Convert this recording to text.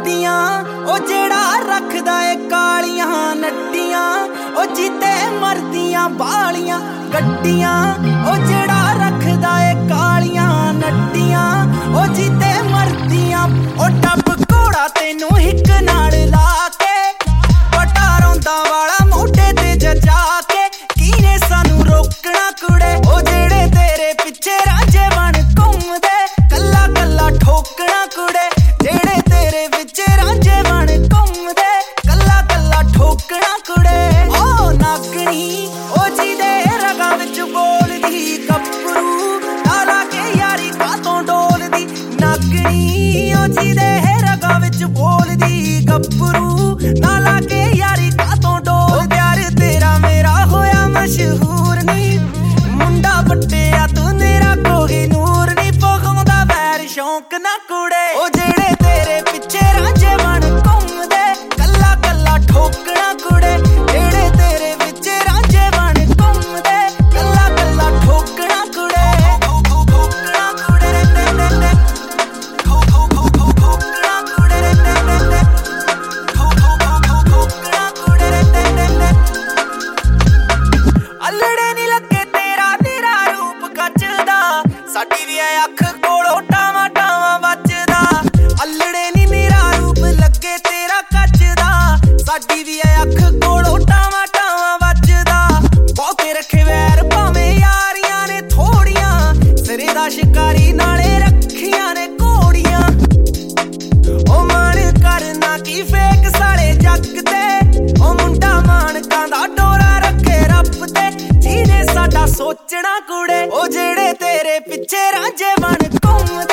नड्डियां ओ जेड़ा रखदा ए कालियां नड्डियां ओ जीते मरदियां बालियां गड्डियां ओ जेड़ा रखदा ए कालियां नड्डियां ओ जीते मरदियां ओ टप घोड़ा तेनू हिक नाल ला के पटा रौंदा वाला मोढे ते जजा के कीने सानू रोकना कुड़े ओ जेड़े तेरे पिछे रांझे बन घुमदे कल्ला कल्ला ठोकना कुड़े जेड़े तेरे विच रांझे बन घुमदे कल्ला कल्ला ठोकना कुड़े ओ नागणी ओ जीदे रगां विच बोलदी गब्बरू ताला के यारी कातों डोलदी नागणी ओ जीदे रगां विच बोलदी गब्बरू ताला के यारी कातों डोल प्यार तेरा मेरा होया मशहूर नी मुंडा पट्टिया तू मेरा कोई नूर नी पगाउंदा वैर शौक ना कुड़े ओ जेड़े तेरे पिछे रांझे बन घुमदे कल्ला कल्ला ठोकना कुड़े जेड़े तेरे विच रांझे बन घुमदे कल्ला कल्ला ठोकना कुड़े ठोकना कुड़े ठोकना कुड़े ठोकना कुड़े अल्लड़े नी लगे तेरा तेरा रूप कचदा साडी वी अख कोलों टावा टावा बचदा अल्लड़े नी मेरा रूप लगे तेरा कचदा साडी वी अख कोलों टावा टावा बचदा बहुते रखे वैर भावें यारियां ने थोड़ियां सिरे दा शिकारी नाले रखियां ने घोड़ियां ओ मन करना की फेक साले जग ते ओ मुंडा मानकां दा डोरा रखे रब ते जीने साडा सोचना कुड़े ओ जेड़े तेरे पिछे रांझे बन घुमदे